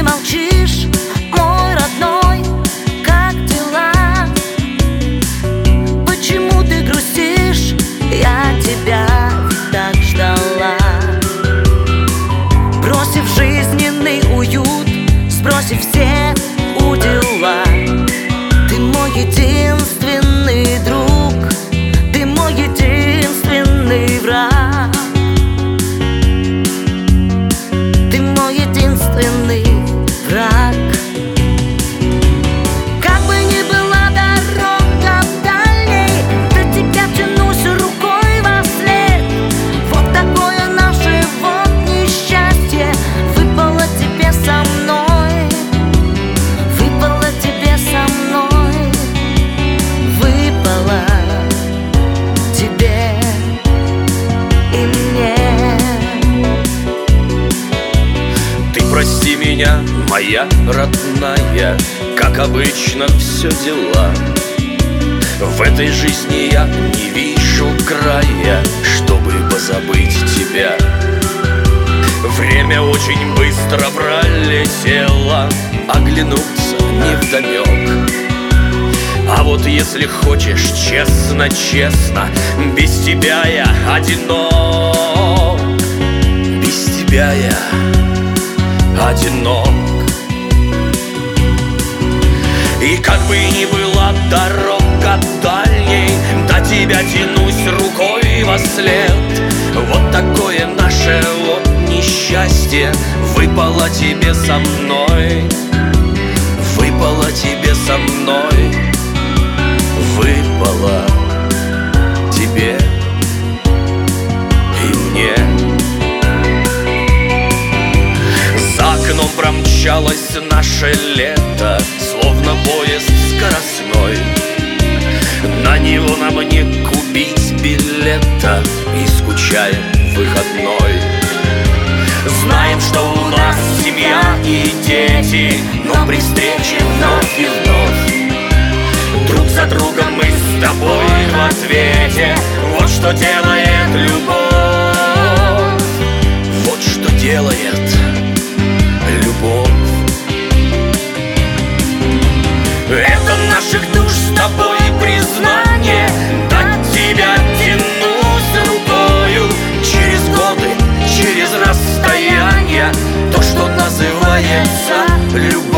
ты молчишь, мой родной, как дела? Почему ты грустишь? Я тебя так ждала. Бросив жизненный уют, сбросив все удила, ты мой единственный друг, ты мой единственный враг, ты мой единственный враг. Как бы ни была дорога дальней, до тебя тянусь рукой вослед. Вот такое наше вот несчастье, выпало тебе со мной, выпало тебе со мной, выпало тебе и мне. Ты прости меня, моя родная, как обычно все дела. В этой жизни я не вижу края, чтобы позабыть тебя. Время очень быстро пролетело, оглянуться невдомек. А вот если хочешь, честно, честно, без тебя я одинок. Без тебя я одинок. И как бы ни была дорога дальней, до тебя тянусь рукой вослед. Вот такое наше вот несчастье, выпало тебе со мной, выпало тебе со мной, выпало тебе и мне. За окном промчалось наше лето, словно поезд скоростной. На него нам не купить билета, и скучаем выходной. Знаем, что у нас семья и дети, но при встрече вновь и вновь друг за другом мы с тобой в ответе. Вот что делает любовь, вот что делает любовь. Это наших душ с тобой признание, до тебя тянусь рукою. Через годы, через расстояние, то, что называется любовь.